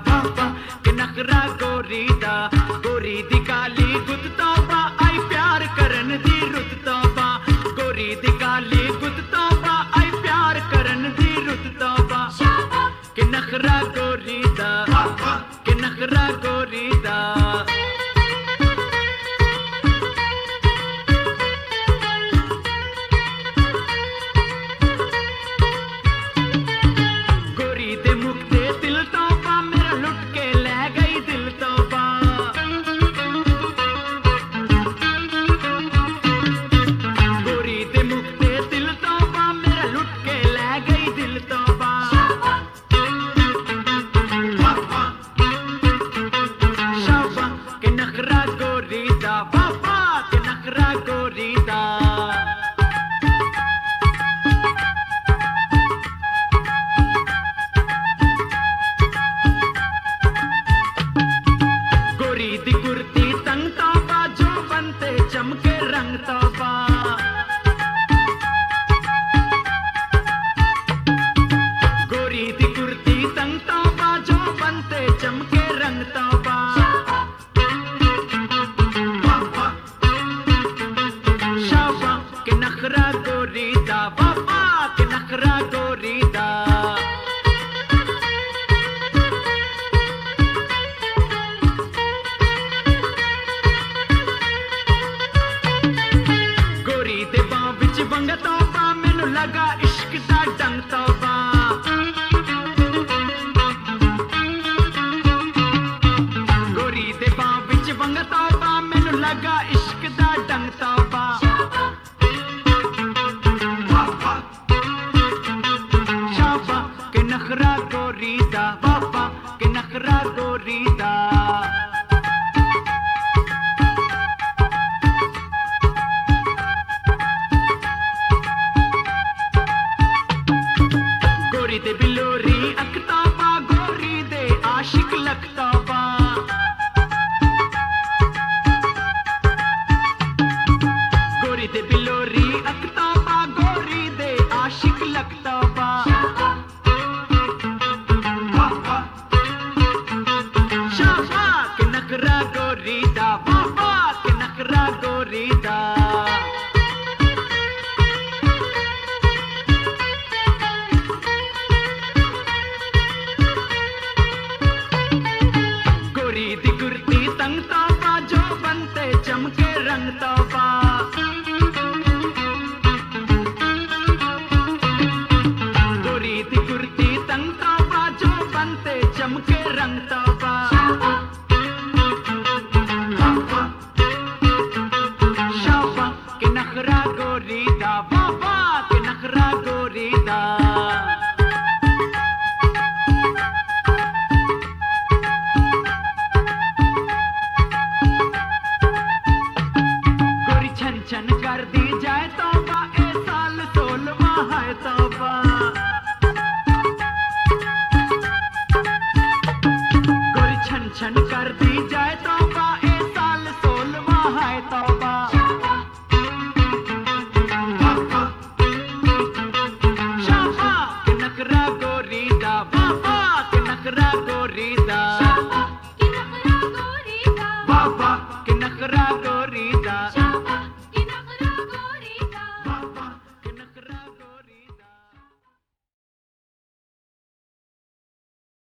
बाबा के नखरा गोरी दा गोरी दी काली गुत तौबा आई प्यार करन दी रुत तौबा गोरी दी काली गुत तौबा आई प्यार करन दी रुत तौबा के नखरा गोरी दा के नखरा गोरी दा चमके रंग तौबा गोरी दी कुर्ती तंग तौबा जो बनते चमके रंग तौबा शाबा के नखरा गोरी दा बाबा के नखरा गोरी दा बंग तौबा मैनू लगा इश्क दा डंग तौबा गोरी दे बां विच बंग तौबा मैनू लगा इश्क दा डंग तौबा शाबा के नखरा गोरी दा बाबा के नखरा गोरी दा दे बिलोरी अखताबा गोरी दे आशिक लखताबा गोरी दे बिलोरी अखताबा गोरी दे आशिक लखताबा शाबा के नखरा गोरी दा बाबा के नखरा गोरी दा चमके रंग तौबा गोरी दी कुर्ती तंग तौबा जो बनते चमके रंग तौबा